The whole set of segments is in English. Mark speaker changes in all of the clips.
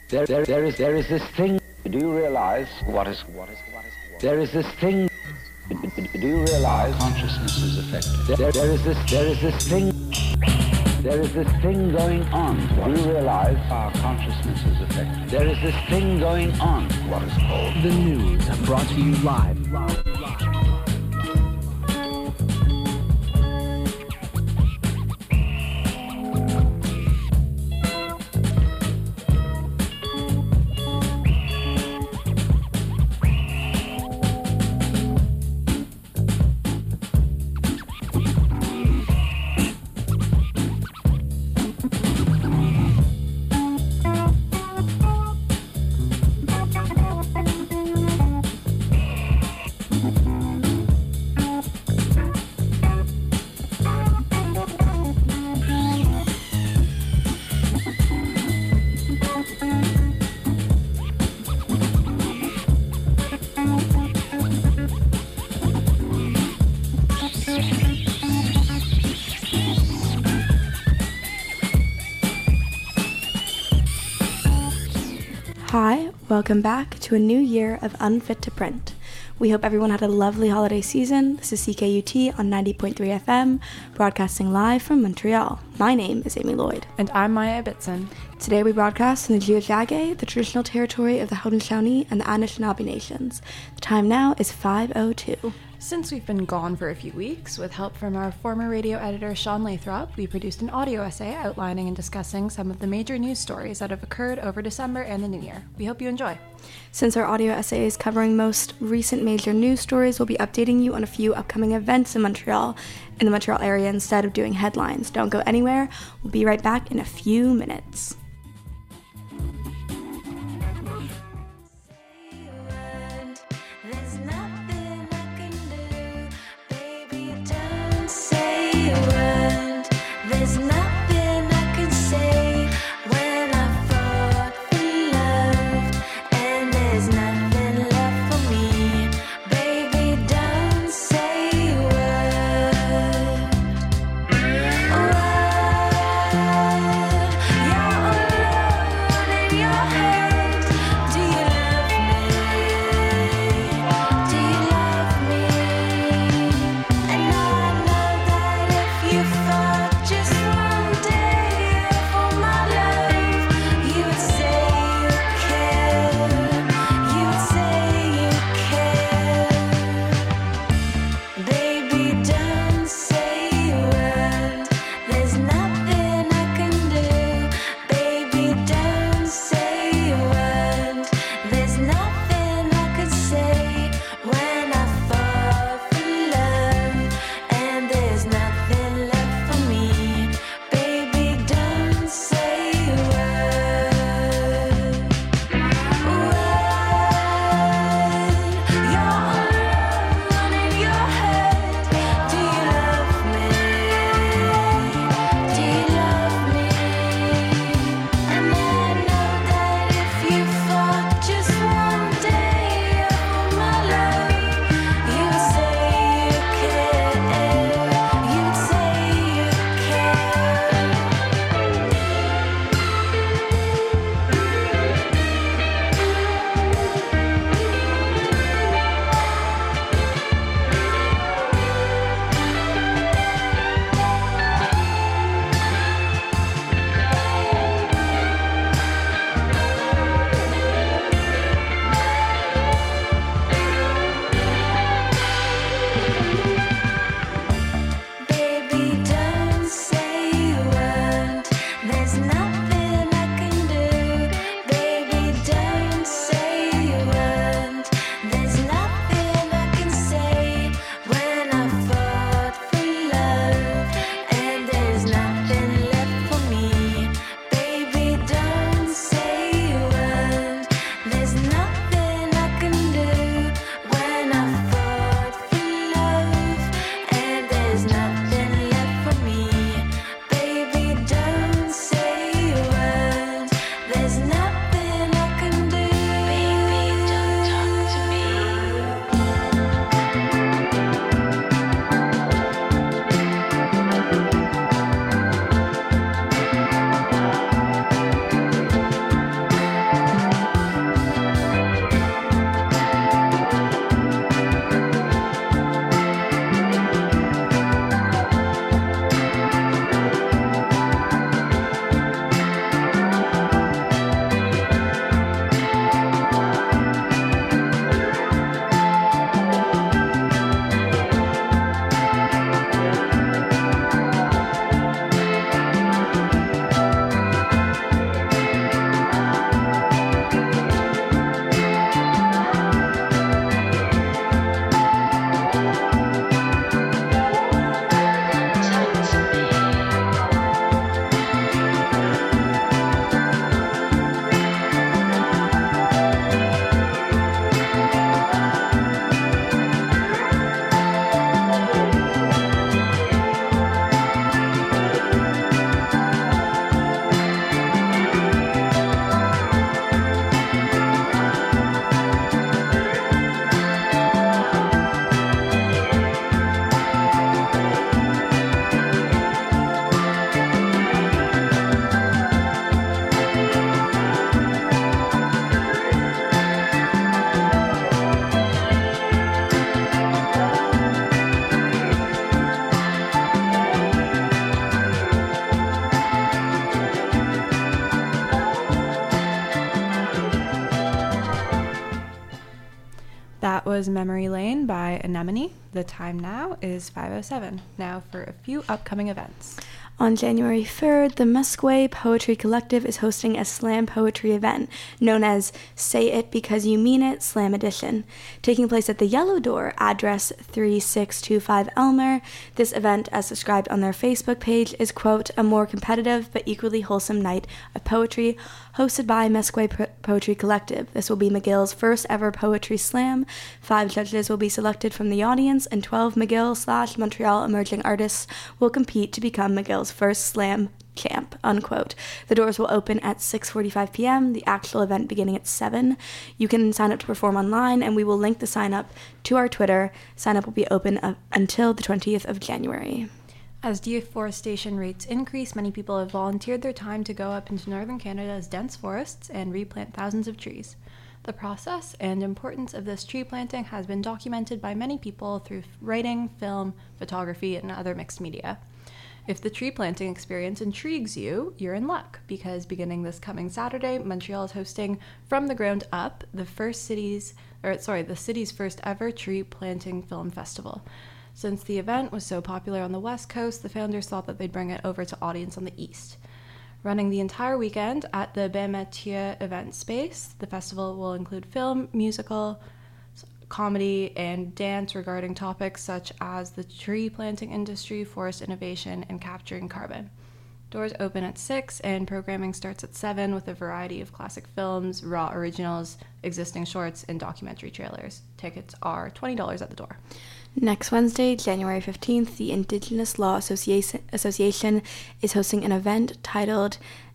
Speaker 1: There is this thing. Do you realize there is this thing? Do you realize
Speaker 2: consciousness is affected?
Speaker 1: There is this thing. There is this thing going on. Do you realize
Speaker 2: our consciousness is affected?
Speaker 1: There is this thing going on.
Speaker 2: What is called
Speaker 3: the news, brought to you live.
Speaker 4: Hi, welcome back to a new year of Unfit to Print. We hope everyone had a lovely holiday season. This is CKUT on 90.3 FM, broadcasting live from Montreal. My name is Amy Lloyd.
Speaker 5: And I'm Maya Bitson.
Speaker 4: Today we broadcast in the Tiohtià:ke, the traditional territory of the Haudenosaunee and the Anishinaabe nations. The time now is 5:02.
Speaker 5: Since we've been gone for a few weeks, with help from our former radio editor Sean Lathrop, we produced an audio essay outlining and discussing some of the major news stories that have occurred over December and the New Year. We hope you enjoy.
Speaker 4: Since our audio essay is covering most recent major news stories, we'll be updating you on a few upcoming events in Montreal, in the Montreal area, instead of doing headlines. Don't go anywhere. We'll be right back in a few minutes.
Speaker 6: Yeah.
Speaker 5: Memory Lane by Anemone. The time now is 5:07. Now for a few upcoming events.
Speaker 4: On January 3rd, the Musqueam Poetry Collective is hosting a slam poetry event known as Say It Because You Mean It Slam Edition, taking place at the Yellow Door, address 3625 Elmer. This event, as described on their Facebook page, is, quote, a more competitive but equally wholesome night of poetry hosted by Musqueam Poetry Collective. This will be McGill's first ever poetry slam. 5 judges will be selected from the audience, and 12 McGill/Montreal emerging artists will compete to become McGill's first slam champ, unquote. The doors will open at 6:45 p.m., the actual event beginning at 7. You can sign up to perform online, and we will link the sign up to our Twitter. Sign up will be open until the 20th of January.
Speaker 5: As deforestation rates increase, many people have volunteered their time to go up into northern Canada's dense forests and replant thousands of trees. The process and importance of this tree planting has been documented by many people through writing, film, photography, and other mixed media. If the tree planting experience intrigues you, you're in luck, because beginning this coming Saturday, Montreal is hosting From the Ground Up, the city's first ever tree planting film festival. Since the event was so popular on the West Coast, the founders thought that they'd bring it over to audience on the East. Running the entire weekend at the Bain Mathieu event space, the festival will include film, musical, comedy, and dance regarding topics such as the tree planting industry, forest innovation, and capturing carbon. Doors open at 6, and programming starts at 7 with a variety of classic films, raw originals, existing shorts, and documentary trailers. Tickets are $20 at the door.
Speaker 4: Next Wednesday, January 15th, the Indigenous Law Association is hosting an event titled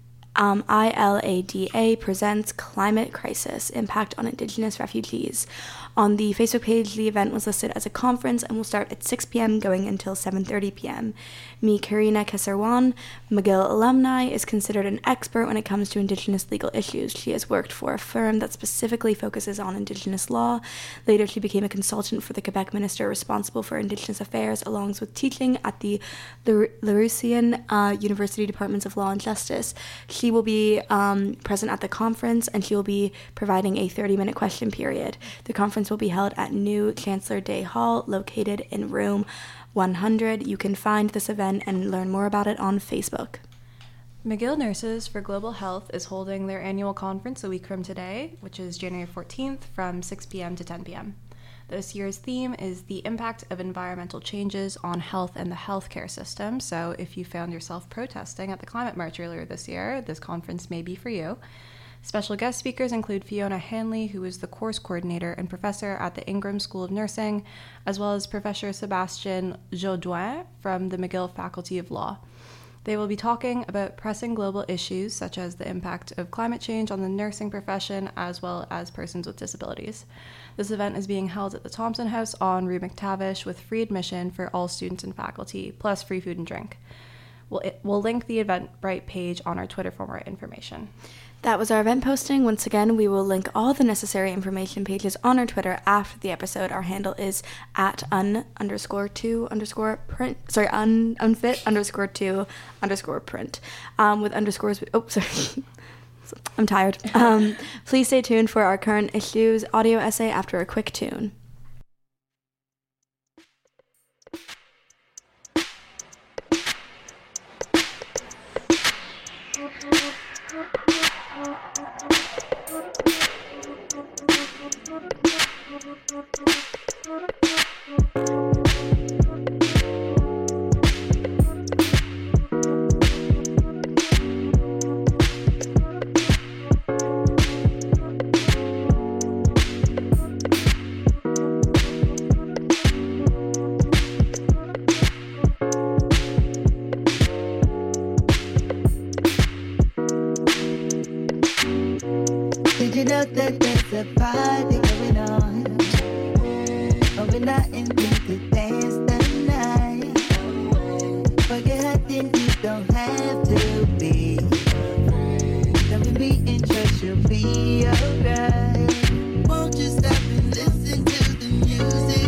Speaker 4: ILADA Presents Climate Crisis, Impact on Indigenous Refugees. On the Facebook page, the event was listed as a conference and will start at 6 p.m. going until 7:30 p.m. Karina Kesarwan, McGill alumni, is considered an expert when it comes to Indigenous legal issues. She has worked for a firm that specifically focuses on Indigenous law. Later, she became a consultant for the Quebec minister responsible for Indigenous affairs, along with teaching at the Laurentian University Departments of Law and Justice. She will be present at the conference, and she will be providing a 30-minute question period. The conference will be held at New Chancellor Day Hall, located in room 100. You can find this event and learn more about it on Facebook.
Speaker 5: McGill Nurses for Global Health is holding their annual conference a week from today, which is January 14th, from 6 p.m. to 10 p.m. This year's theme is the impact of environmental changes on health and the healthcare system. So if you found yourself protesting at the Climate March earlier this year, this conference may be for you. Special guest speakers include Fiona Hanley, who is the course coordinator and professor at the Ingram School of Nursing, as well as Professor Sébastien Jaudoin from the McGill Faculty of Law. They will be talking about pressing global issues such as the impact of climate change on the nursing profession as well as persons with disabilities. This event is being held at the Thompson House on Rue McTavish with free admission for all students and faculty, plus free food and drink. We'll link the Eventbrite page on our Twitter for more information.
Speaker 4: That was our event posting. Once again, we will link all the necessary information pages on our Twitter after the episode. Our handle is at unfit_2_print, with underscores. Oh, sorry. I'm tired. Please stay tuned for our current issues audio essay after a quick tune.
Speaker 6: Did you know that there's a party going on? But we're not intending to dance the night. Forget how think you don't have to be. Don't be in church, you'll be alright. Won't you stop and listen to the music?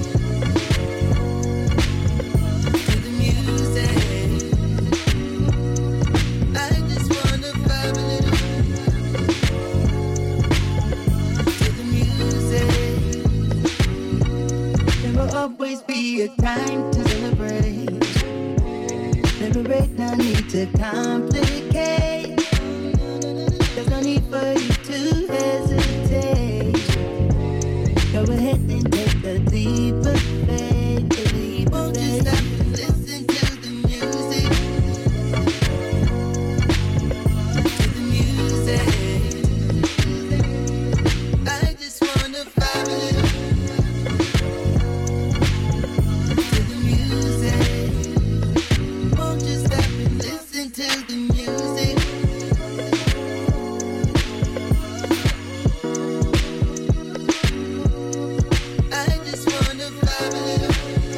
Speaker 6: To the music. I just wanna vibe a little. To the music. always be a time to celebrate. Celebrate, no need to complicate. There's no need for you to hesitate. Go ahead and take a deeper fade. Won't you stop and listen to the music? To the music. I just wanna vibe a little. To the music. Won't you stop and listen to the music? I just wanna vibe a little.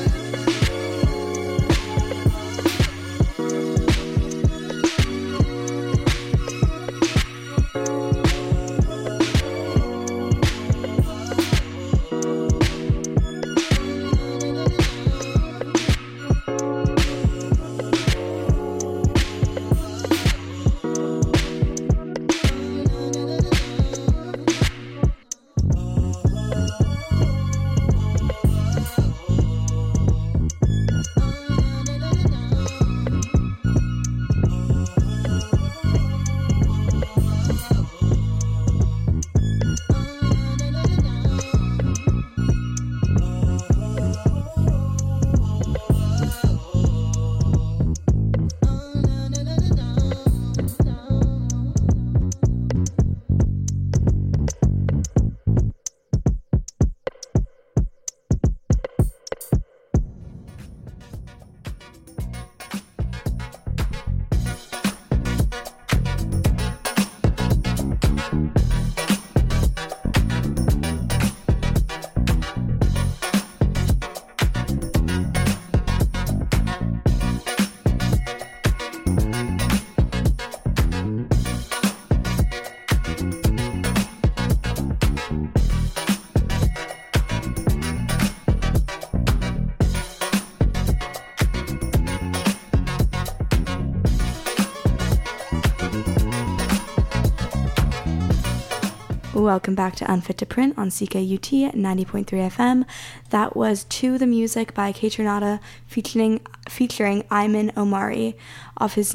Speaker 4: Welcome back to Unfit to Print on CKUT 90.3 FM. That was To the Music by Kaytranada featuring Ayman Omari off his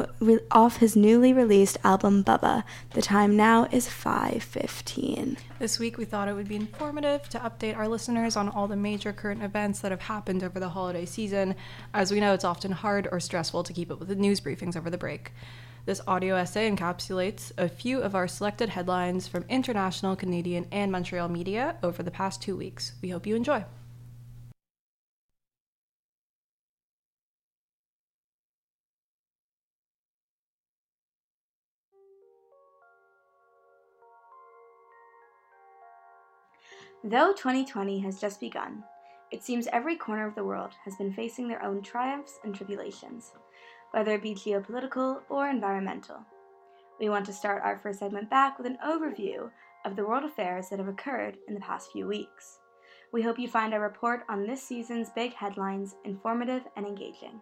Speaker 4: newly released album Bubba. The time now is 5:15.
Speaker 5: This week we thought it would be informative to update our listeners on all the major current events that have happened over the holiday season. As we know, it's often hard or stressful to keep up with the news briefings over the break. This audio essay encapsulates a few of our selected headlines from international, Canadian, and Montreal media over the past 2 weeks. We hope you enjoy.
Speaker 4: Though 2020 has just begun, it seems every corner of the world has been facing their own triumphs and tribulations, whether it be geopolitical or environmental. We want to start our first segment back with an overview of the world affairs that have occurred in the past few weeks. We hope you find our report on this season's big headlines informative and engaging.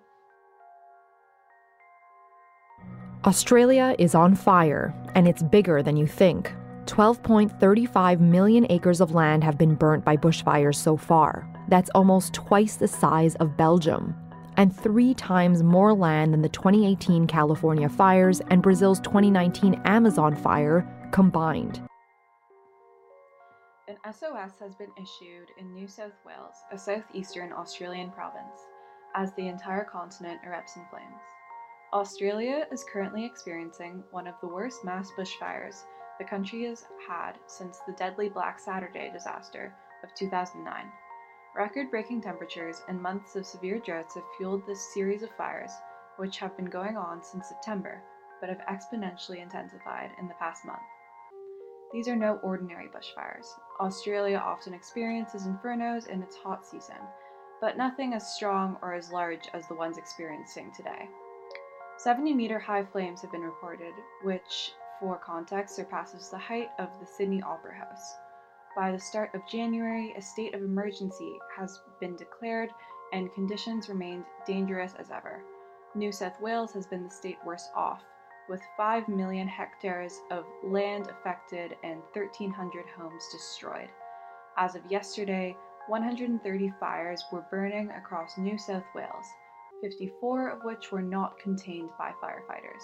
Speaker 7: Australia is on fire, and it's bigger than you think. 12.35 million acres of land have been burnt by bushfires so far. That's almost twice the size of Belgium, and 3 times more land than the 2018 California fires and Brazil's 2019 Amazon fire combined.
Speaker 8: An SOS has been issued in New South Wales, a southeastern Australian province, as the entire continent erupts in flames. Australia is currently experiencing one of the worst mass bushfires the country has had since the deadly Black Saturday disaster of 2009. Record-breaking temperatures and months of severe droughts have fueled this series of fires, which have been going on since September, but have exponentially intensified in the past month. These are no ordinary bushfires. Australia often experiences infernos in its hot season, but nothing as strong or as large as the ones experiencing today. 70-meter high flames have been reported, which, for context, surpasses the height of the Sydney Opera House. By the start of January, a state of emergency has been declared and conditions remained dangerous as ever. New South Wales has been the state worst off, with 5 million hectares of land affected and 1,300 homes destroyed. As of yesterday, 130 fires were burning across New South Wales, 54 of which were not contained by firefighters.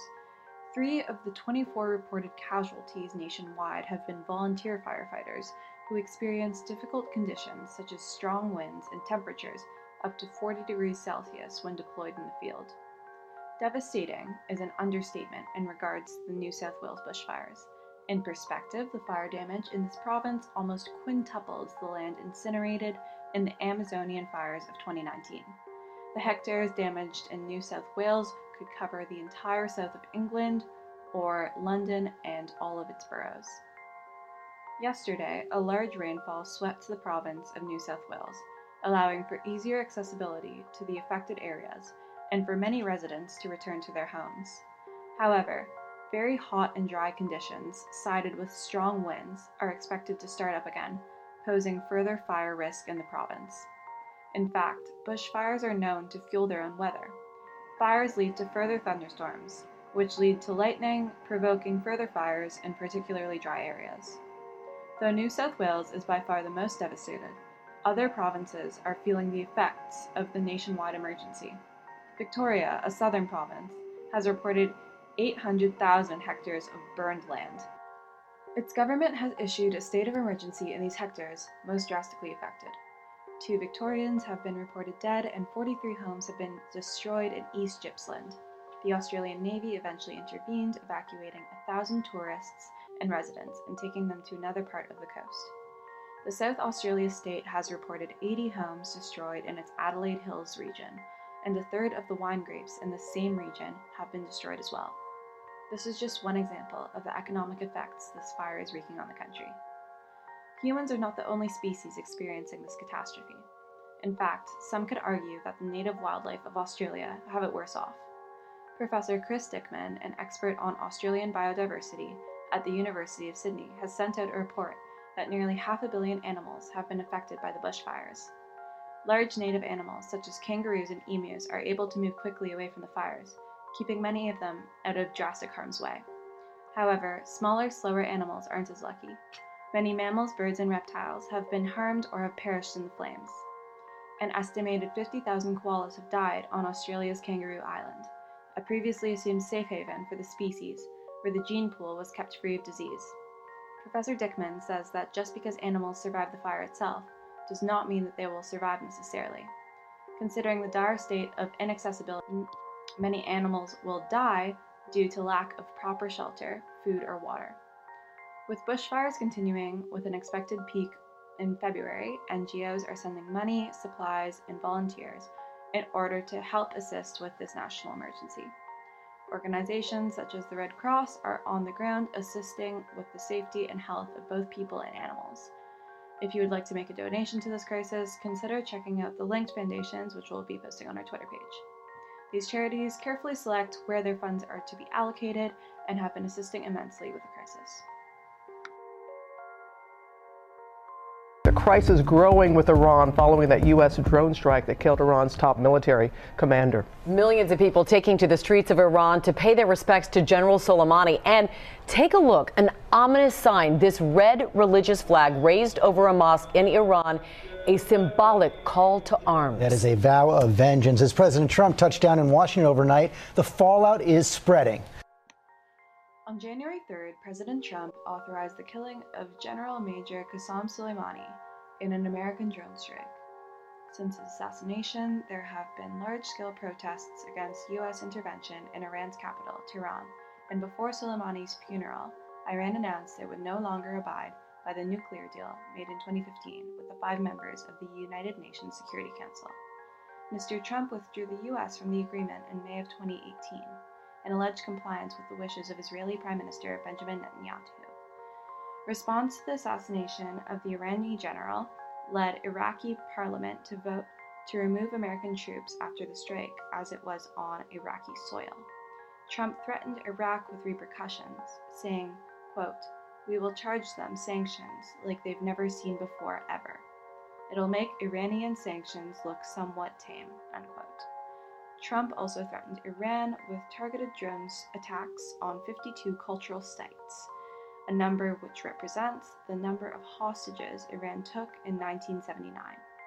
Speaker 8: 3 of the 24 reported casualties nationwide have been volunteer firefighters who experienced difficult conditions such as strong winds and temperatures up to 40 degrees Celsius when deployed in the field. Devastating is an understatement in regards to the New South Wales bushfires. In perspective, the fire damage in this province almost quintuples the land incinerated in the Amazonian fires of 2019. The hectares damaged in New South Wales could cover the entire south of England or London and all of its boroughs. Yesterday, a large rainfall swept the province of New South Wales, allowing for easier accessibility to the affected areas and for many residents to return to their homes. However, very hot and dry conditions, sided with strong winds, are expected to start up again, posing further fire risk in the province. In fact, bushfires are known to fuel their own weather. Fires lead to further thunderstorms, which lead to lightning, provoking further fires in particularly dry areas. Though New South Wales is by far the most devastated, other provinces are feeling the effects of the nationwide emergency. Victoria, a southern province, has reported 800,000 hectares of burned land. Its government has issued a state of emergency in these hectares most drastically affected. 2 Victorians have been reported dead and 43 homes have been destroyed in East Gippsland. The Australian Navy eventually intervened, evacuating 1,000 tourists and residents and taking them to another part of the coast. The South Australia state has reported 80 homes destroyed in its Adelaide Hills region, and a third of the wine grapes in the same region have been destroyed as well. This is just one example of the economic effects this fire is wreaking on the country. Humans are not the only species experiencing this catastrophe. In fact, some could argue that the native wildlife of Australia have it worse off. Professor Chris Dickman, an expert on Australian biodiversity at the University of Sydney, has sent out a report that nearly 500 million animals have been affected by the bushfires. Large native animals such as kangaroos and emus are able to move quickly away from the fires, keeping many of them out of drastic harm's way. However, smaller, slower animals aren't as lucky. Many mammals, birds, and reptiles have been harmed or have perished in the flames. An estimated 50,000 koalas have died on Australia's Kangaroo Island, a previously assumed safe haven for the species, where the gene pool was kept free of disease. Professor Dickman says that just because animals survive the fire itself does not mean that they will survive necessarily. Considering the dire state of inaccessibility, many animals will die due to lack of proper shelter, food, or water. With bushfires continuing with an expected peak in February, NGOs are sending money, supplies, and volunteers in order to help assist with this national emergency. Organizations such as the Red Cross are on the ground assisting with the safety and health of both people and animals. If you would like to make a donation to this crisis, consider checking out the linked foundations, which we'll be posting on our Twitter page. These charities carefully select where their funds are to be allocated and have been assisting immensely with the crisis.
Speaker 9: The crisis growing with Iran following that U.S. drone strike that killed Iran's top military commander.
Speaker 10: Millions of people taking to the streets of Iran to pay their respects to General Soleimani. And take a look, an ominous sign, this red religious flag raised over a mosque in Iran, a symbolic call to arms.
Speaker 11: That is a vow of vengeance. As President Trump touched down in Washington overnight, the fallout is spreading.
Speaker 8: On January 3rd, President Trump authorized the killing of General Major Qasem Soleimani in an American drone strike. Since his assassination, there have been large-scale protests against U.S. intervention in Iran's capital, Tehran, and before Soleimani's funeral, Iran announced it would no longer abide by the nuclear deal made in 2015 with the 5 members of the United Nations Security Council. Mr. Trump withdrew the U.S. from the agreement in May of 2018, and alleged compliance with the wishes of Israeli Prime Minister Benjamin Netanyahu. Response to the assassination of the Iranian general led Iraqi parliament to vote to remove American troops after the strike, as it was on Iraqi soil. Trump threatened Iraq with repercussions, saying, quote, "We will charge them sanctions like they've never seen before ever. It'll make Iranian sanctions look somewhat tame," unquote. Trump also threatened Iran with targeted drones attacks on 52 cultural sites, a number which represents the number of hostages Iran took in 1979.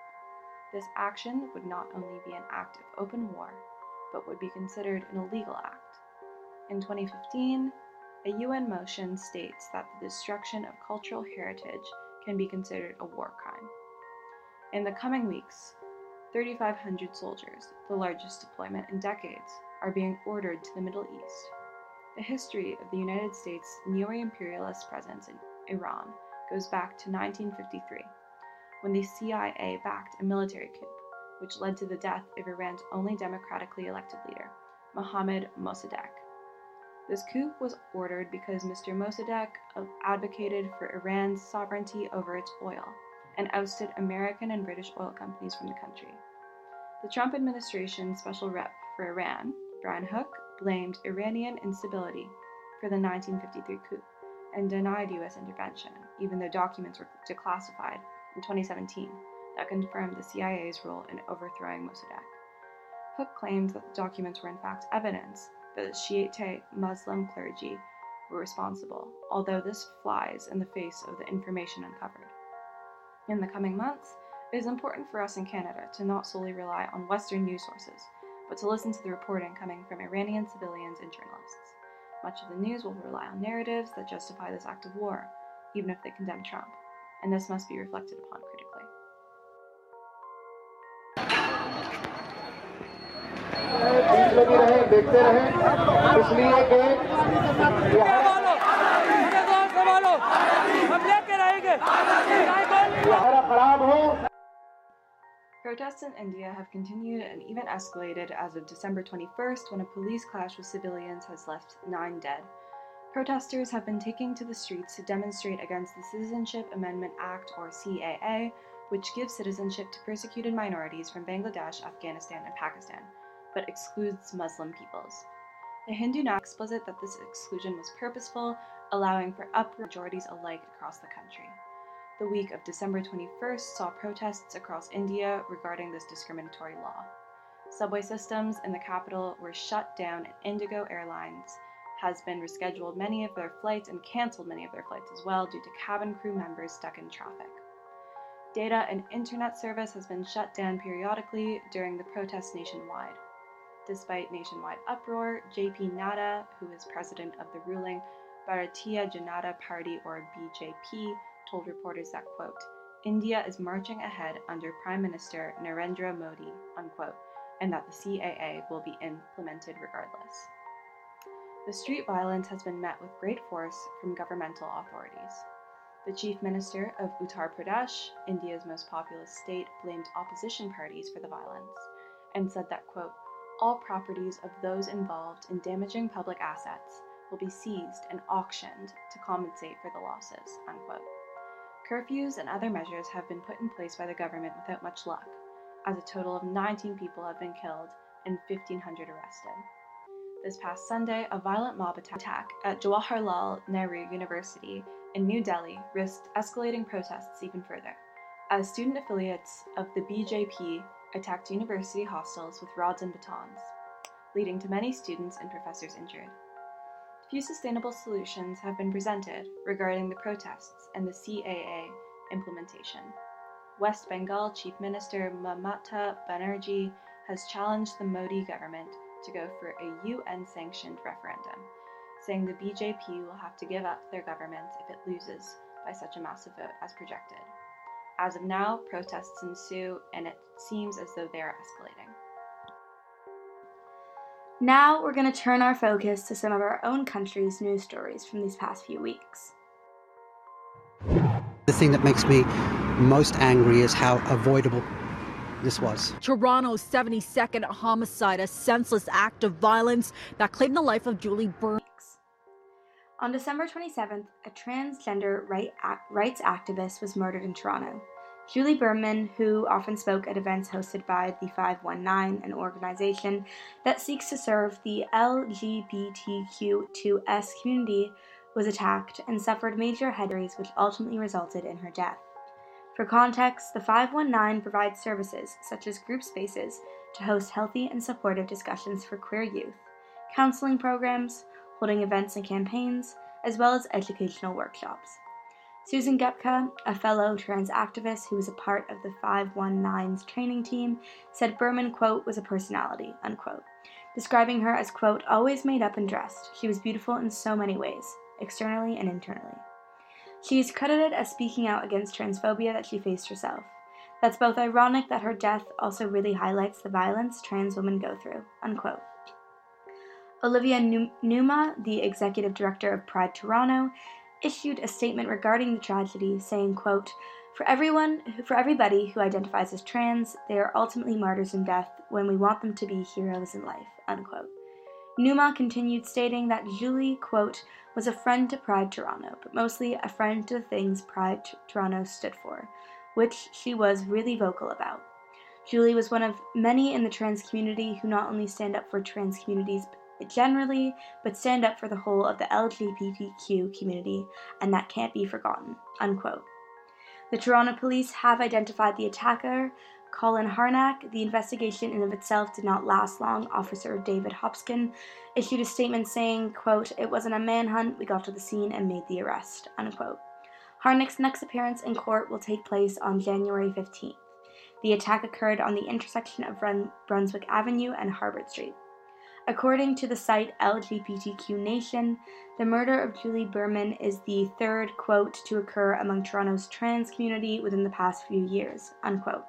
Speaker 8: This action would not only be an act of open war, but would be considered an illegal act. In 2015, a UN motion states that the destruction of cultural heritage can be considered a war crime. In the coming weeks, 3,500 soldiers, the largest deployment in decades, are being ordered to the Middle East. The history of the United States' neo-imperialist presence in Iran goes back to 1953, when the CIA backed a military coup, which led to the death of Iran's only democratically elected leader, Mohammad Mossadegh. This coup was ordered because Mr. Mossadegh advocated for Iran's sovereignty over its oil and ousted American and British oil companies from the country. The Trump administration's special rep for Iran, Brian Hook, blamed Iranian instability for the 1953 coup and denied U.S. intervention, even though documents were declassified in 2017 that confirmed the CIA's role in overthrowing Mossadegh. Hook claimed that the documents were in fact evidence that the Shiite Muslim clergy were responsible, although this flies in the face of the information uncovered. In the coming months, it is important for us in Canada to not solely rely on Western news sources, but to listen to the reporting coming from Iranian civilians and journalists. Much of the news will rely on narratives that justify this act of war, even if they condemn Trump, and this must be reflected upon critically. Protests in India have continued and even escalated as of December 21st, when a police clash with civilians has left 9 dead. Protesters have been taking to the streets to demonstrate against the Citizenship Amendment Act, or CAA, which gives citizenship to persecuted minorities from Bangladesh, Afghanistan, and Pakistan, but excludes Muslim peoples. The Hindu now explicit that this exclusion was purposeful, allowing for uproar majorities alike across the country. The week of December 21st saw protests across India regarding this discriminatory law. Subway systems in the capital were shut down, and Indigo Airlines has been rescheduled many of their flights and cancelled many of their flights as well due to cabin crew members stuck in traffic. Data and internet service has been shut down periodically during the protests nationwide. Despite nationwide uproar, JP Nadda, who is president of the ruling Bharatiya Janata Party, or BJP, told reporters that, quote, India is marching ahead under Prime Minister Narendra Modi, unquote, and that the CAA will be implemented regardless. The street violence has been met with great force from governmental authorities. The Chief Minister of Uttar Pradesh, India's most populous state, blamed opposition parties for the violence and said that, quote, all properties of those involved in damaging public assets will be seized and auctioned to compensate for the losses, unquote. Curfews and other measures have been put in place by the government without much luck, as a total of 19 people have been killed and 1,500 arrested. This past Sunday, a violent mob attack at Jawaharlal Nehru University in New Delhi risked escalating protests even further, as student affiliates of the BJP attacked university hostels with rods and batons, leading to many students and professors injured. Few sustainable solutions have been presented regarding the protests and the CAA implementation. West Bengal Chief Minister Mamata Banerjee has challenged the Modi government to go for a UN-sanctioned referendum, saying the BJP will have to give up their government if it loses by such a massive vote as projected. As of now, protests ensue, and it seems as though they are escalating.
Speaker 4: Now we're going to turn our focus to some of our own country's news stories from these past few weeks.
Speaker 12: The thing that makes me most angry is how avoidable this was.
Speaker 13: Toronto's 72nd homicide, a senseless act of violence that claimed the life of Julie Berman.
Speaker 4: On December 27th, a transgender rights activist was murdered in Toronto. Julie Berman, who often spoke at events hosted by the 519, an organization that seeks to serve the LGBTQ2S community, was attacked and suffered major head injuries, which ultimately resulted in her death. For context, the 519 provides services such as group spaces to host healthy and supportive discussions for queer youth, counseling programs, holding events and campaigns, as well as educational workshops. Susan Gepka, a fellow trans activist who was a part of the 519's training team, said Berman, quote, was a personality, unquote, describing her as, quote, always made up and dressed. She was beautiful in so many ways, externally and internally. She is credited as speaking out against transphobia that she faced herself. That's both ironic that her death also really highlights the violence trans women go through, unquote. Olivia Numa, the executive director of Pride Toronto, issued a statement regarding the tragedy, saying, quote, for everybody who identifies as trans, they are ultimately martyrs in death when we want them to be heroes in life, unquote. Numa continued, stating that Julie, quote, was a friend to Pride Toronto, but mostly a friend to the things Pride Toronto stood for, which she was really vocal about. Julie was one of many in the trans community who not only stand up for trans communities generally, but stand up for the whole of the LGBTQ community, and that can't be forgotten, unquote. The Toronto police have identified the attacker, Colin Harnack. The investigation in of itself did not last long. Officer David Hopkins issued a statement saying, quote, it wasn't a manhunt, we got to the scene and made the arrest, unquote. Harnack's next appearance in court will take place on January 15th. The attack occurred on the intersection of Brunswick Avenue and Harbord Street. According to the site LGBTQ Nation, the murder of Julie Berman is the third, quote, to occur among Toronto's trans community within the past few years, unquote.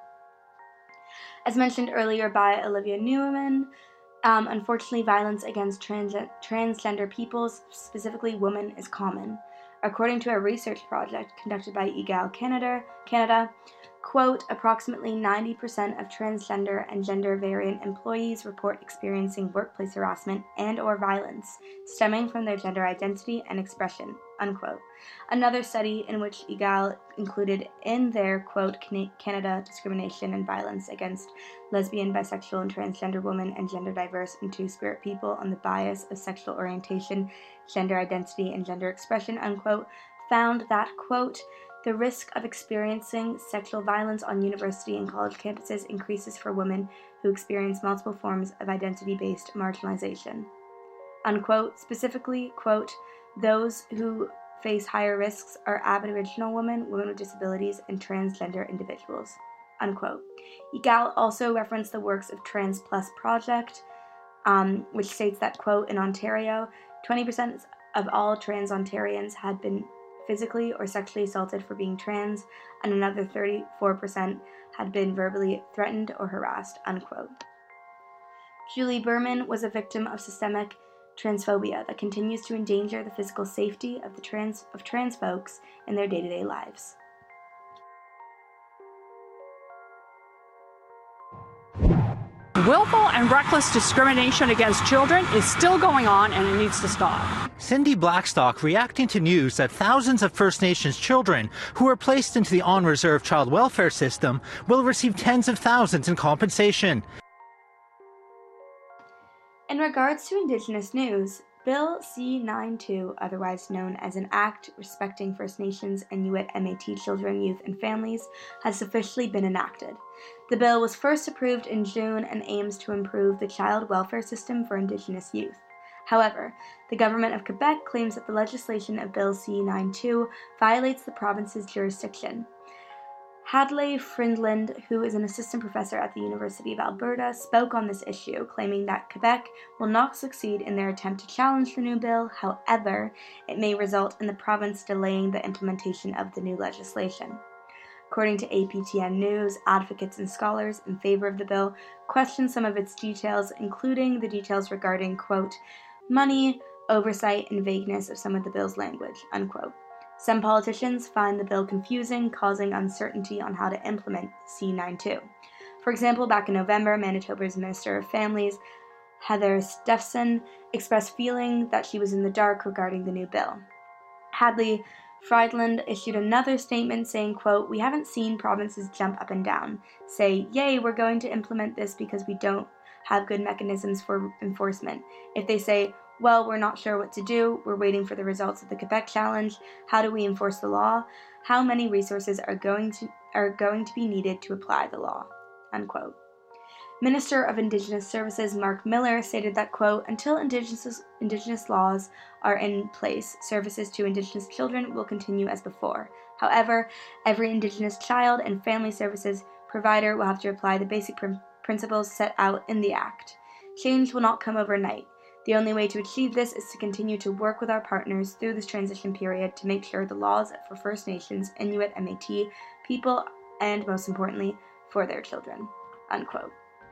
Speaker 4: As mentioned earlier by Olivia Newman, unfortunately, violence against transgender peoples, specifically women, is common. According to a research project conducted by EGAL Canada, quote, approximately 90% of transgender and gender variant employees report experiencing workplace harassment and or violence stemming from their gender identity and expression, unquote. Another study in which EGAL included in their, quote, Canada discrimination and violence against lesbian, bisexual, and transgender women and gender diverse and two-spirit people on the bias of sexual orientation, gender identity, and gender expression, unquote, found that, quote, the risk of experiencing sexual violence on university and college campuses increases for women who experience multiple forms of identity-based marginalization. Unquote. Specifically, quote, those who face higher risks are Aboriginal women, women with disabilities, and transgender individuals. Unquote. EGAL also referenced the works of Trans Plus Project, which states that, quote, in Ontario, 20% of all trans Ontarians had been physically or sexually assaulted for being trans, and another 34% had been verbally threatened or harassed, unquote. Julie Berman was a victim of systemic transphobia that continues to endanger the physical safety of trans folks in their day-to-day lives.
Speaker 14: Willful and reckless discrimination against children is still going on, and it needs to stop.
Speaker 15: Cindy Blackstock reacting to news that thousands of First Nations children who are placed into the on-reserve child welfare system will receive tens of thousands in compensation.
Speaker 4: In regards to Indigenous news, Bill C-92, otherwise known as an Act Respecting First Nations and Inuit Métis Children, Youth and Families, has officially been enacted. The bill was first approved in June and aims to improve the child welfare system for Indigenous youth. However, the government of Quebec claims that the legislation of Bill C-92 violates the province's jurisdiction. Hadley Frindland, who is an assistant professor at the University of Alberta, spoke on this issue, claiming that Quebec will not succeed in their attempt to challenge the new bill. However, it may result in the province delaying the implementation of the new legislation. According to APTN News, advocates and scholars in favor of the bill question some of its details, including the details regarding, quote, money, oversight, and vagueness of some of the bill's language, unquote. Some politicians find the bill confusing, causing uncertainty on how to implement C-92. For example, back in November, Manitoba's Minister of Families, Heather Steffson, expressed feeling that she was in the dark regarding the new bill. Hadley Friedland issued another statement saying, quote, we haven't seen provinces jump up and down, say, yay, we're going to implement this because we don't have good mechanisms for enforcement. If they say, well, we're not sure what to do, we're waiting for the results of the Quebec Challenge, how do we enforce the law? How many resources are going to be needed to apply the law? Unquote. Minister of Indigenous Services Mark Miller stated that, quote, until Indigenous laws are in place, services to Indigenous children will continue as before. However, every Indigenous child and family services provider will have to apply the basic principles set out in the Act. Change will not come overnight. The only way to achieve this is to continue to work with our partners through this transition period to make sure the laws for First Nations, Inuit, Métis people, and most importantly, for their children." Unquote.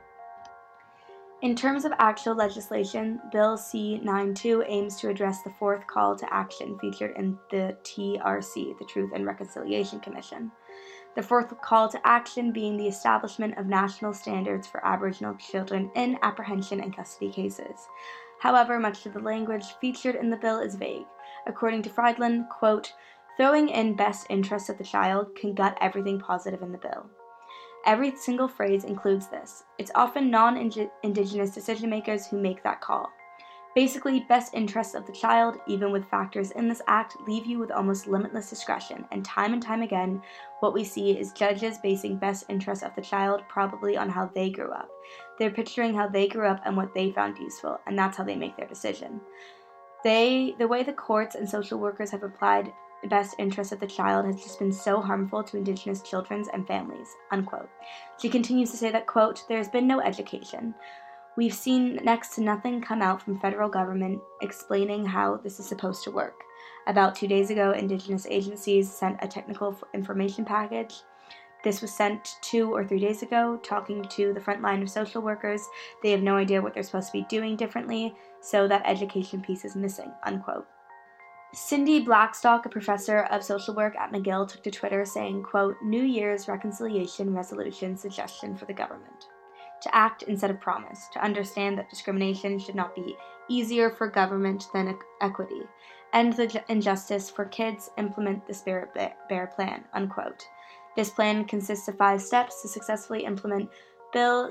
Speaker 4: In terms of actual legislation, Bill C-92 aims to address the fourth call to action featured in the TRC, the Truth and Reconciliation Commission. The fourth call to action being the establishment of national standards for Aboriginal children in apprehension and custody cases. However, much of the language featured in the bill is vague. According to Friedland, quote, "Throwing in best interests of the child can gut everything positive in the bill." Every single phrase includes this. It's often non-Indigenous decision makers who make that call. Basically, best interests of the child, even with factors in this act, leave you with almost limitless discretion, and time again, what we see is judges basing best interests of the child probably on how they grew up. They're picturing how they grew up and what they found useful, and that's how they make their decision. The way the courts and social workers have applied the best interests of the child has just been so harmful to Indigenous children and families, unquote. She continues to say that, quote, "There's been no education. We've seen next to nothing come out from federal government explaining how this is supposed to work. About 2 days ago, Indigenous agencies sent a technical information package. This was sent 2 or 3 days ago. Talking to the front line of social workers, they have no idea what they're supposed to be doing differently, so that education piece is missing," unquote. Cindy Blackstock, a professor of social work at McGill, took to Twitter saying, quote, "New Year's reconciliation resolution suggestion for the government. To act instead of promise, to understand that discrimination should not be easier for government than equity, end the injustice for kids, implement the Spirit Bear plan," unquote. This plan consists of 5 steps to successfully implement Bill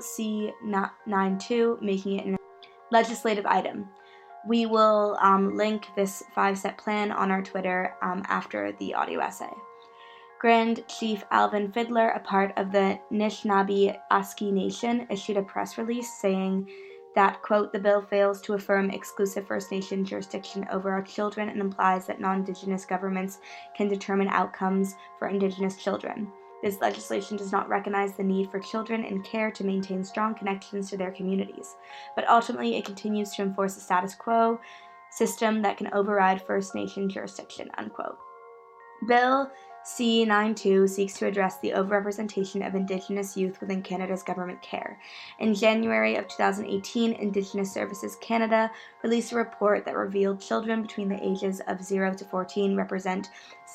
Speaker 4: C-92, making it a legislative item. We will link this 5-step plan on our Twitter after the audio essay. Grand Chief Alvin Fiddler, a part of the Anishinaabe Aski Nation, issued a press release saying that, quote, "The bill fails to affirm exclusive First Nation jurisdiction over our children and implies that non-Indigenous governments can determine outcomes for Indigenous children. This legislation does not recognize the need for children in care to maintain strong connections to their communities, but ultimately it continues to enforce a status quo system that can override First Nation jurisdiction," unquote. Bill C-92 seeks to address the overrepresentation of Indigenous youth within Canada's government care. In January of 2018, Indigenous Services Canada released a report that revealed children between the ages of 0 to 14 represent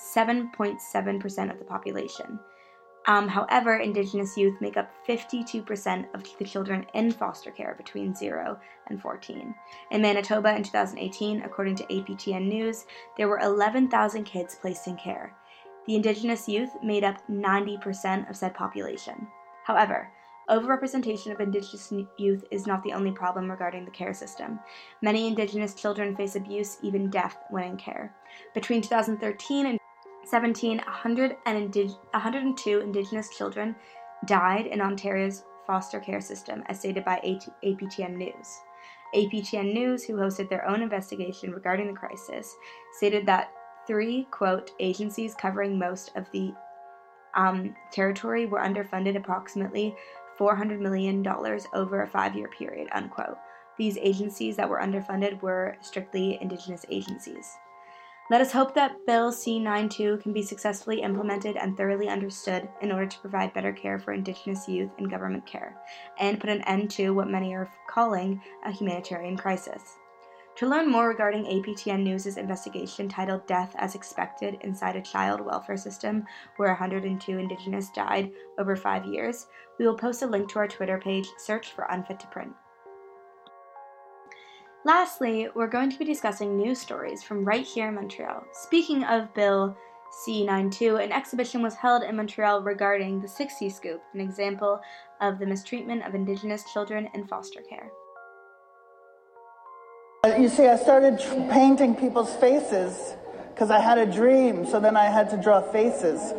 Speaker 4: 7.7% of the population. However, Indigenous youth make up 52% of the children in foster care between 0 and 14. In Manitoba in 2018, according to APTN News, there were 11,000 kids placed in care. The Indigenous youth made up 90% of said population. However, overrepresentation of Indigenous youth is not the only problem regarding the care system. Many Indigenous children face abuse, even death, when in care. Between 2013 and 2017, 102 Indigenous children died in Ontario's foster care system, as stated by APTN News. APTN News, who hosted their own investigation regarding the crisis, stated that 3, quote, "agencies covering most of the territory were underfunded approximately $400 million over a 5-year period," unquote. These agencies that were underfunded were strictly Indigenous agencies. Let us hope that Bill C-92 can be successfully implemented and thoroughly understood in order to provide better care for Indigenous youth in government care, and put an end to what many are calling a humanitarian crisis. To learn more regarding APTN News' investigation titled "Death as Expected Inside a Child Welfare System Where 102 Indigenous Died Over 5 Years," we will post a link to our Twitter page. Search for Unfit to Print. Lastly, we're going to be discussing news stories from right here in Montreal. Speaking of Bill C-92, an exhibition was held in Montreal regarding the 60 Scoop, an example of the mistreatment of Indigenous children in foster care.
Speaker 16: You see, I started painting people's faces because I had a dream, so then I had to draw faces.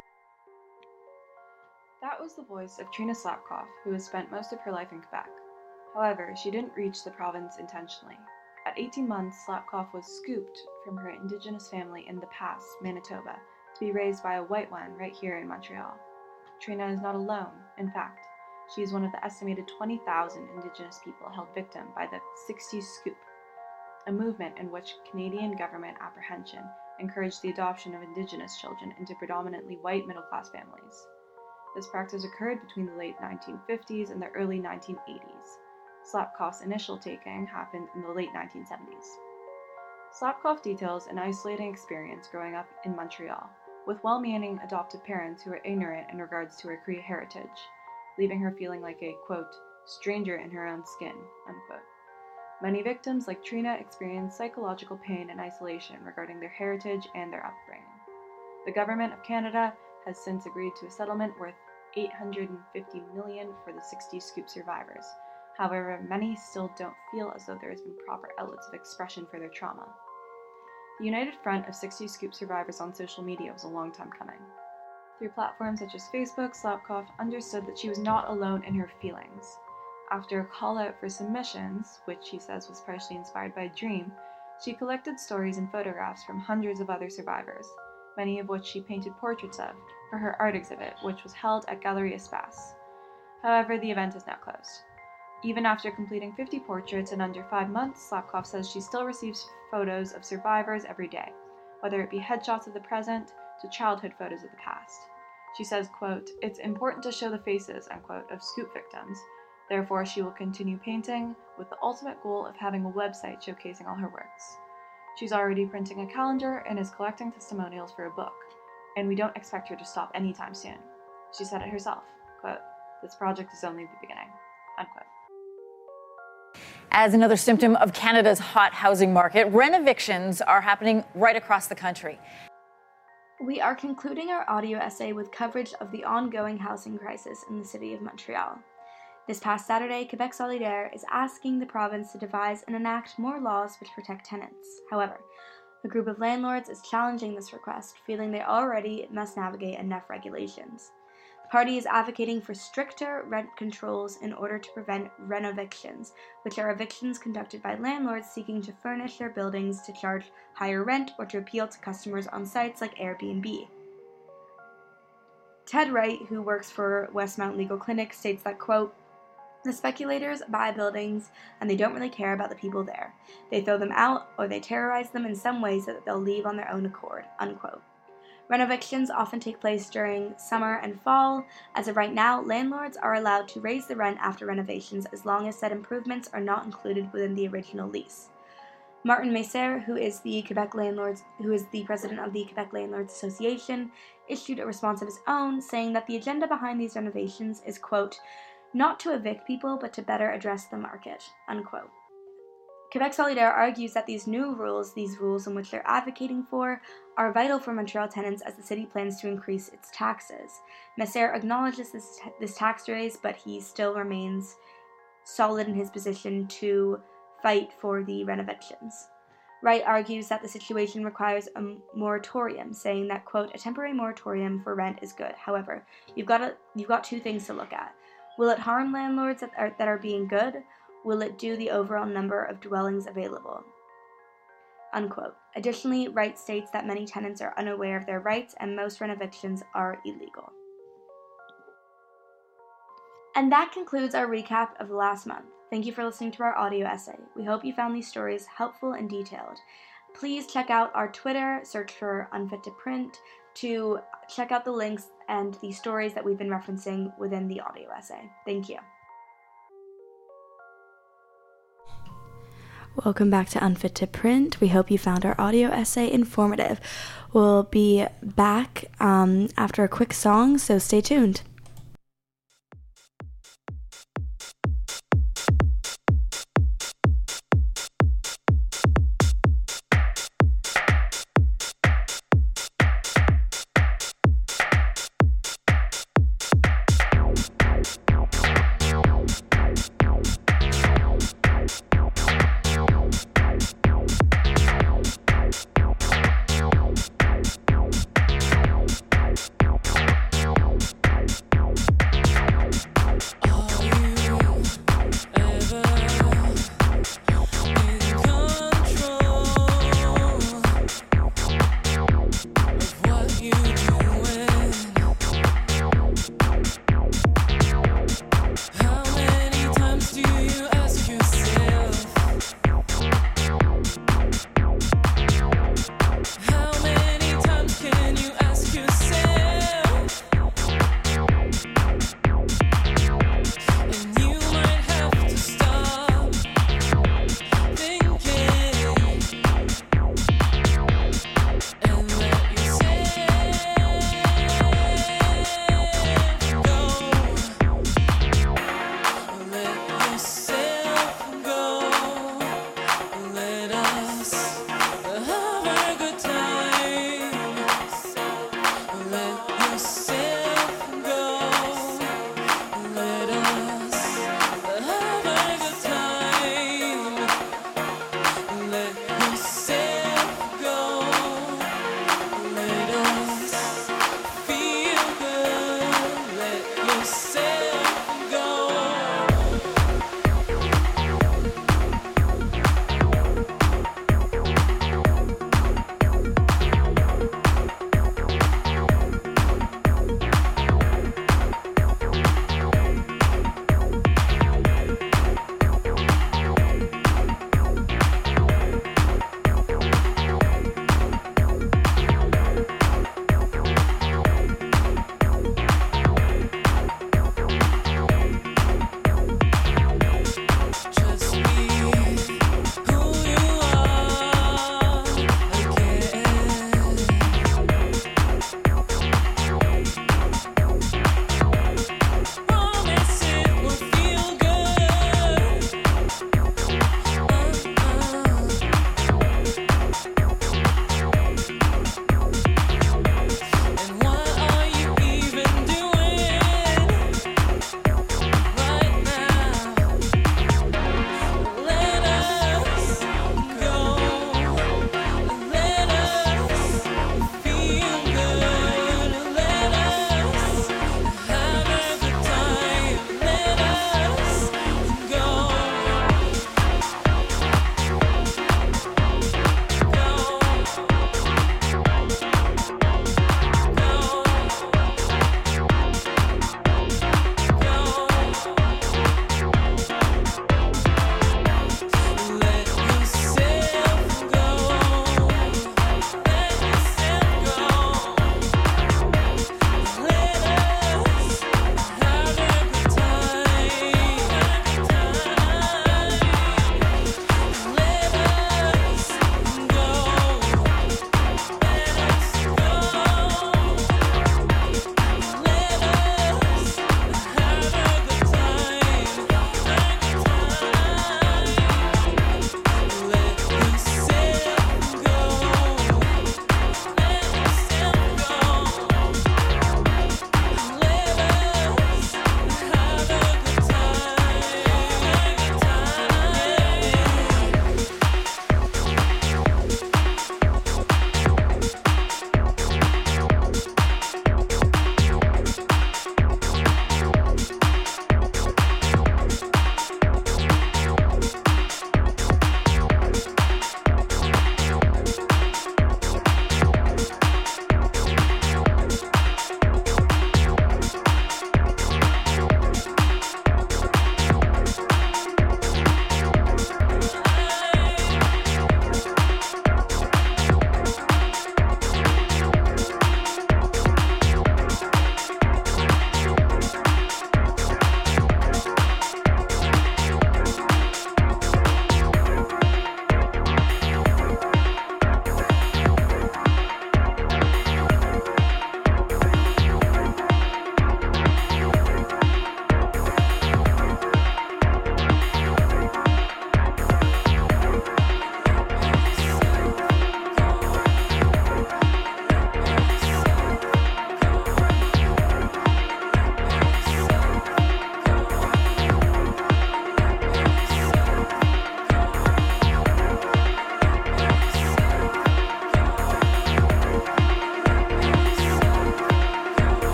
Speaker 8: That was the voice of Trina Slapkoff, who has spent most of her life in Quebec. However, she didn't reach the province intentionally. At 18 months, Slapkoff was scooped from her Indigenous family in The Pass, Manitoba, to be raised by a white one right here in Montreal. Trina is not alone. In fact, she is one of the estimated 20,000 Indigenous people held victim by the 60s Scoop, a movement in which Canadian government apprehension encouraged the adoption of Indigenous children into predominantly white middle-class families. This practice occurred between the late 1950s and the early 1980s. Slapkoff's initial taking happened in the late 1970s. Slapkoff details an isolating experience growing up in Montreal, with well-meaning adoptive parents who were ignorant in regards to her Cree heritage, leaving her feeling like a, quote, stranger in her own skin, unquote. Many victims like Trina experienced psychological pain and isolation regarding their heritage and their upbringing. The Government of Canada has since agreed to a settlement worth $850 million for the 60 Scoop survivors. However, many still don't feel as though there has been proper outlets of expression for their trauma. The united front of 60 Scoop survivors on social media was a long time coming. Through platforms such as Facebook, Slapkoff understood that she was not alone in her feelings. After a call out for submissions, which she says was partially inspired by a dream, she collected stories and photographs from hundreds of other survivors, many of which she painted portraits of for her art exhibit, which was held at Galerie Espace. However, the event is now closed. Even after completing 50 portraits in under 5 months, Slapkoff says she still receives photos of survivors every day, whether it be headshots of the present to childhood photos of the past. She says, quote, "It's important to show the faces," unquote, of Scoop victims. Therefore, she will continue painting with the ultimate goal of having a website showcasing all her works. She's already printing a calendar and is collecting testimonials for a book, and we don't expect her to stop anytime soon. She said it herself, quote, "This project is only the beginning," unquote.
Speaker 17: As another symptom of Canada's hot housing market, rent evictions are happening right across the country.
Speaker 4: We are concluding our audio essay with coverage of the ongoing housing crisis in the city of Montreal. This past Saturday, Quebec Solidaire is asking the province to devise and enact more laws which protect tenants. However, a group of landlords is challenging this request, feeling they already must navigate enough regulations. The party is advocating for stricter rent controls in order to prevent rent evictions, which are evictions conducted by landlords seeking to furnish their buildings to charge higher rent or to appeal to customers on sites like Airbnb. Ted Wright, who works for Westmount Legal Clinic, states that, quote, "The speculators buy buildings and they don't really care about the people there. They throw them out or they terrorize them in some ways so that they'll leave on their own accord," unquote. Rent evictions often take place during summer and fall. As of right now, landlords are allowed to raise the rent after renovations as long as said improvements are not included within the original lease. Martin Messer, who is the president of the Quebec Landlords Association, issued a response of his own, saying that the agenda behind these renovations is, quote, "not to evict people, but to better address the market," unquote. Quebec Solidaire argues that these rules in which they're advocating for, are vital for Montreal tenants as the city plans to increase its taxes. Messer acknowledges this tax raise, but he still remains solid in his position to fight for the rent evictions. Wright argues that the situation requires a moratorium, saying that, quote, "a temporary moratorium for rent is good. However, you've got two things to look at. Will it harm landlords that are being good? Will it do the overall number of dwellings available?" Unquote. Additionally, Wright states that many tenants are unaware of their rights and most rent evictions are illegal. And that concludes our recap of the last month. Thank you for listening to our audio essay. We hope you found these stories helpful and detailed. Please check out our Twitter, search for Unfit to Print, to check out the links and the stories that we've been referencing within the audio essay. Thank you. Welcome back to Unfit to Print. We hope you found our audio essay informative. We'll be back after a quick song, so stay tuned.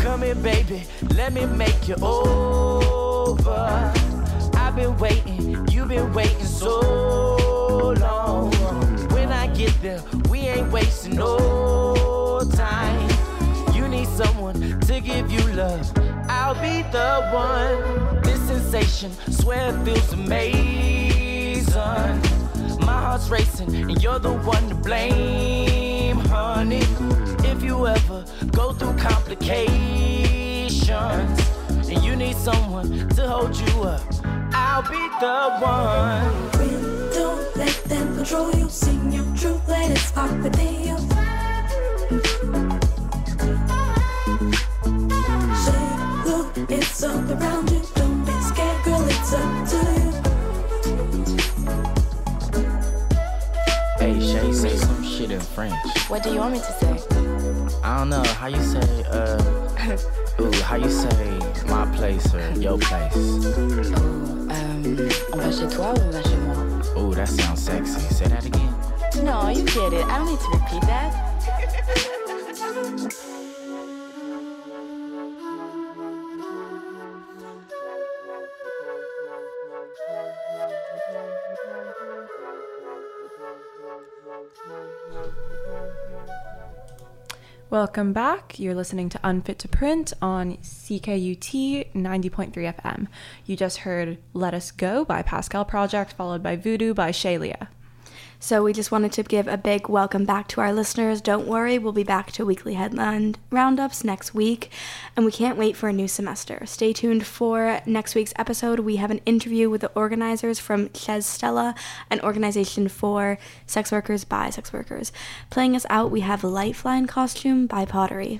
Speaker 18: Come here, baby, let me make you over. I've been waiting, you've been waiting so long. When I get there, we ain't wasting no time. You need someone to give you love, I'll be the one. This sensation, swear it feels amazing. My heart's racing and you're the one to blame, honey. If you ever go through complications and you need someone to hold you up, I'll be the one.
Speaker 19: Friend, don't let them control you. Sing your truth, let it spark within you. Say, look, it's up around you. Don't be scared, girl, it's up to you.
Speaker 20: Hey, Shay, say some shit in French.
Speaker 21: What do you want me to say?
Speaker 20: I don't know, how you say, how you say my place or your place?
Speaker 21: On va chez toi ou on va chez moi?
Speaker 20: Oh, that sounds sexy. Say that again.
Speaker 21: No, you get it. I don't need to repeat that.
Speaker 5: Welcome back. You're listening to Unfit to Print on CKUT 90.3 FM. You just heard Let Us Go by Pascal Project, followed by Voodoo by Shalia.
Speaker 4: So we just wanted to give a big welcome back to our listeners. Don't worry, we'll be back to weekly headline roundups next week, and we can't wait for a new semester. Stay tuned for next week's episode. We have an interview with the organizers from Chez Stella, an organization for sex workers by sex workers. Playing us out, we have Lifeline Costume by Pottery.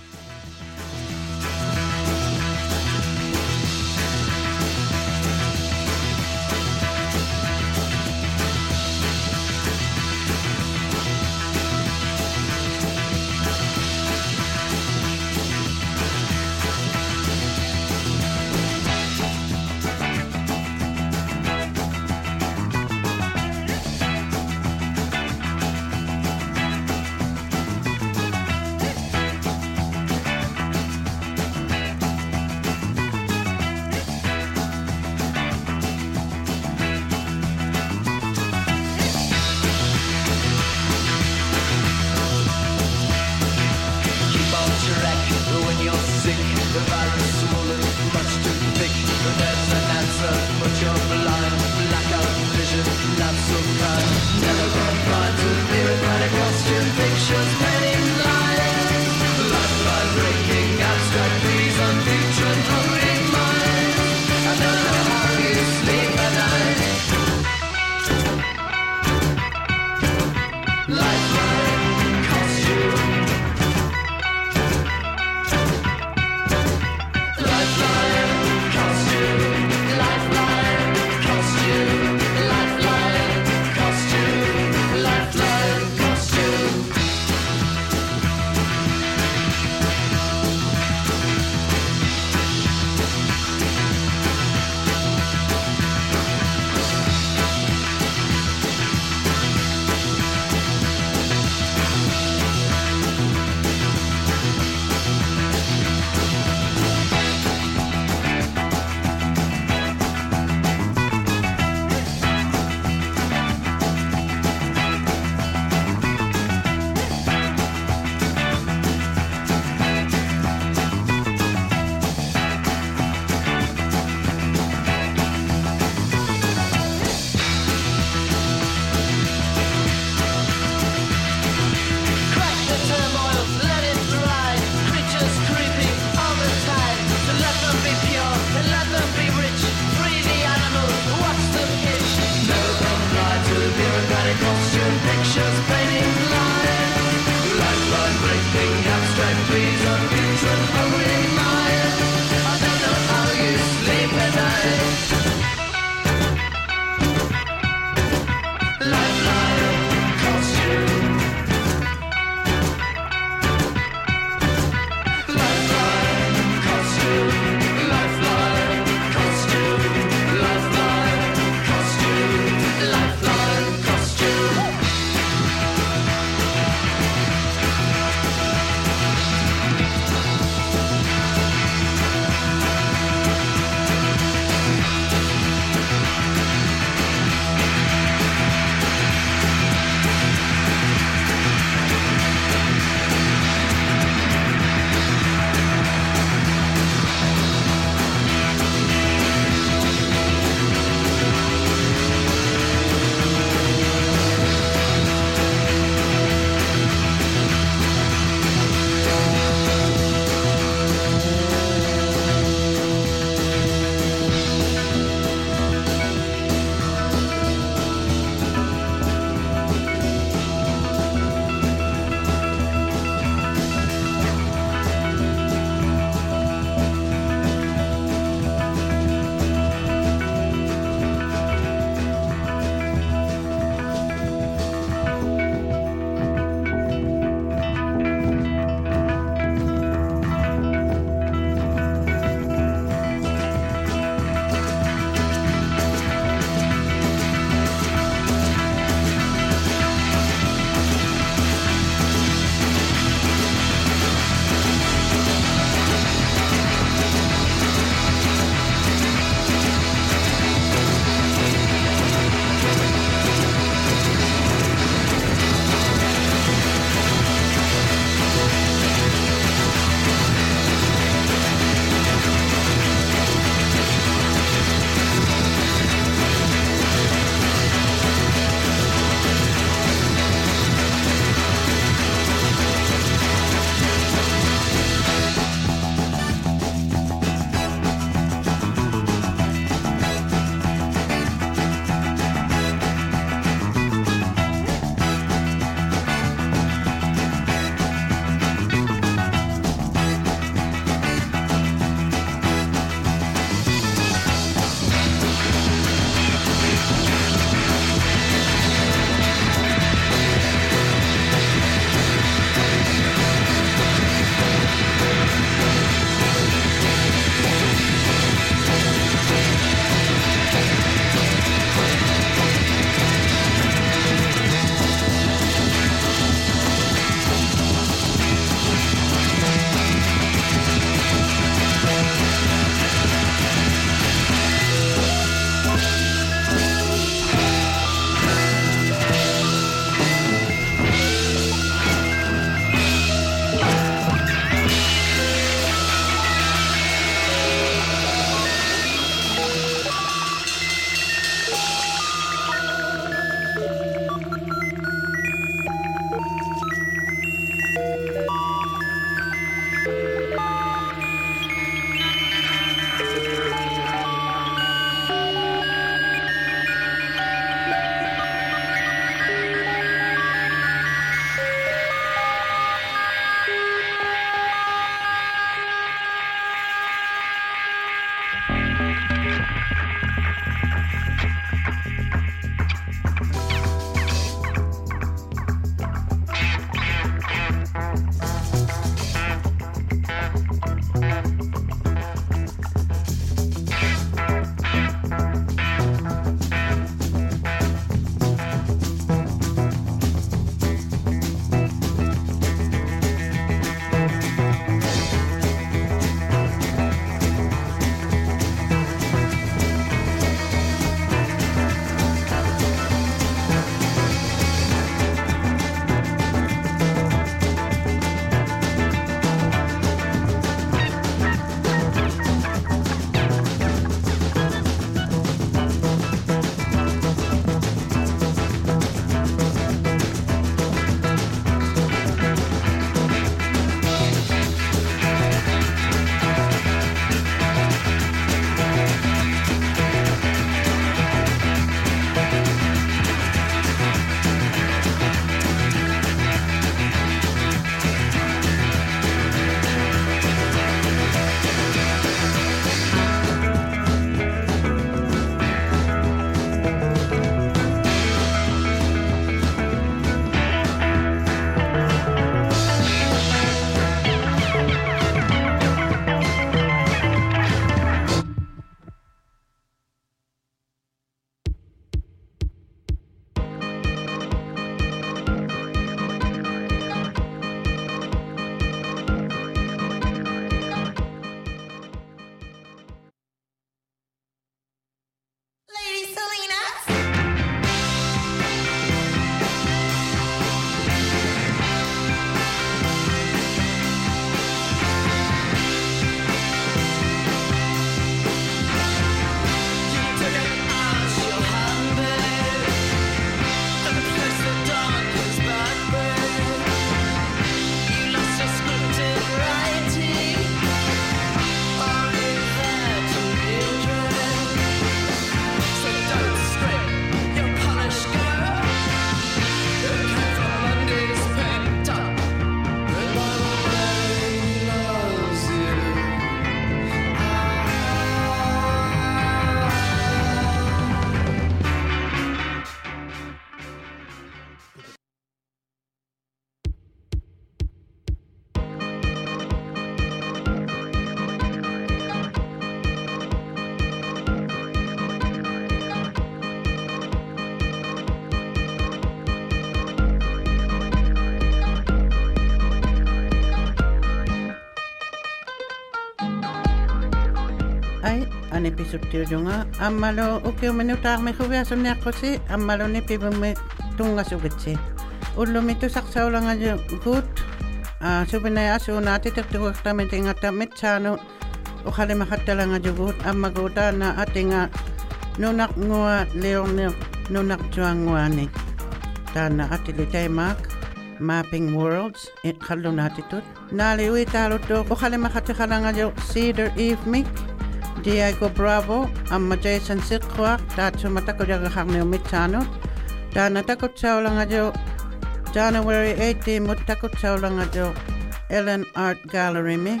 Speaker 1: Ai, ani pisutio junga. Amalo ukio minutar me kuviaso niakosi. Amalo ni pibume tunga sugitsi. Ulumito saksaulang aja good. Subinay asuna titiktuwa kami tingata mitsano. Ukali makatalang aja good. Amaguda na atinga nunak ngua leong nunak juangwani. Tana atilitay mak. Mapping Worlds in Kalunatitut. Naliwi taluto ukali makatikalang aja Cedar Eve Mick. Diego Bravo, ang Jason Sikwa, tatso matako jaga harneo mitsano. Dana takot sa ulang ajo January 18, mutakot sa ulang ajo Ellen Art Gallery me.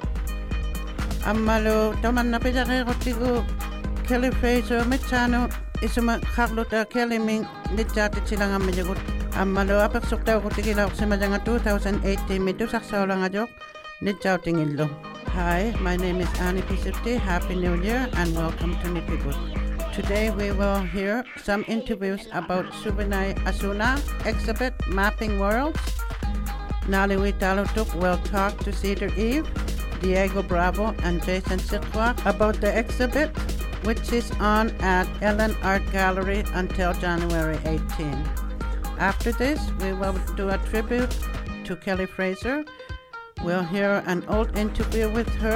Speaker 1: Amalo, taman na pizake kotigo Kelly Fraser mitsano. Isuma Carlota Kelly Ming, nidjati silang ang majagot. Amalo, apaksok daw kotigila ko sa majanga 2018, mitusak sa ulang ajo nidjaw tingilo. Hi, my name is Annie Pisuti. Happy New Year and welcome to Nipibut. Today we will hear some interviews about Subinay Asuna exhibit Mapping Worlds. Naliwi Talutuk will talk to Cedar Eve, Diego Bravo and Jason Sikwa about the exhibit, which is on at Ellen Art Gallery until January 18. After this, we will do a tribute to Kelly Fraser. We'll hear an old interview with her